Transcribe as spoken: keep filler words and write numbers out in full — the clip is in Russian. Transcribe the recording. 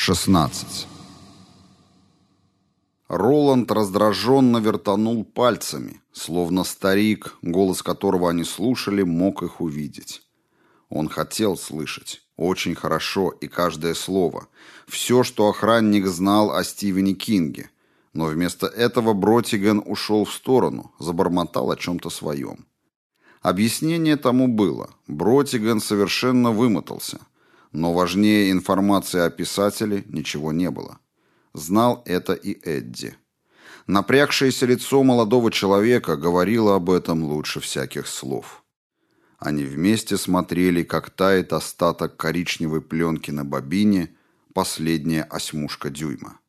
шестнадцать. Роланд раздраженно вертанул пальцами, словно старик, голос которого они слушали, мог их увидеть. Он хотел слышать, очень хорошо и каждое слово, все, что охранник знал о Стивене Кинге, но вместо этого Бротиган ушел в сторону, забормотал о чем-то своем. Объяснение тому было, Бротиган совершенно вымотался, но важнее информации о писателе ничего не было. Знал это и Эдди. Напрягшееся лицо молодого человека говорило об этом лучше всяких слов. Они вместе смотрели, как тает остаток коричневой пленки на бобине, последняя осьмушка дюйма.